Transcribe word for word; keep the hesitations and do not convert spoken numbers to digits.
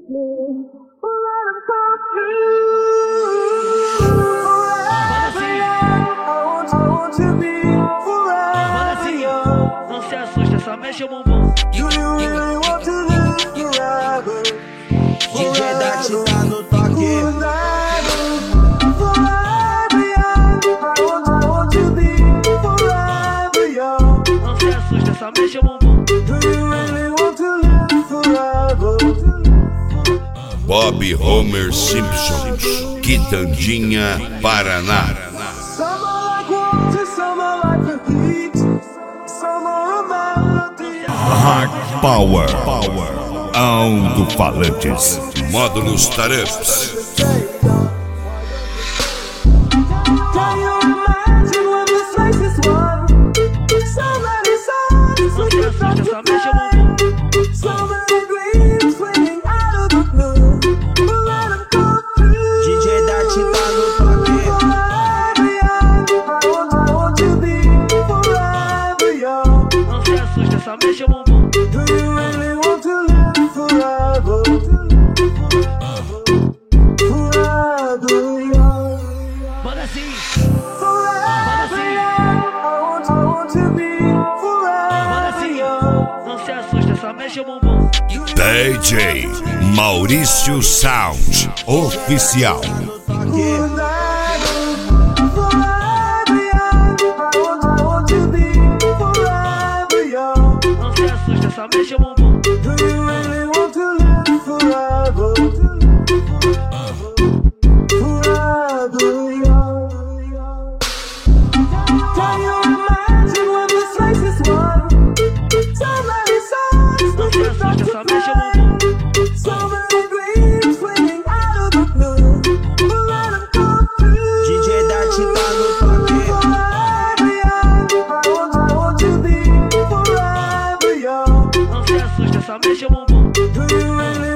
Não se assusta, só mexe o bumbum. D J Dart tá no toque. Não se assusta, só mexe o bumbum. Bob Homer Simpson, Quitandinha, Paraná. Hard Power, Power, alto-falantes, módulos Tareps. Não se assusta, só mexe o bumbum. D J Dart tá no toque. Não se assusta, só mexe o bumbum. Manda assim, manda assim, manda assim. Não se assusta, só mexe o bumbum. D J Maurício Sound Oficial. Não se assusta, só mexe o bumbum. Não se assusta, só mexe o bumbum. D J Dart tá no toque. Não se assusta, só mexe o bumbum.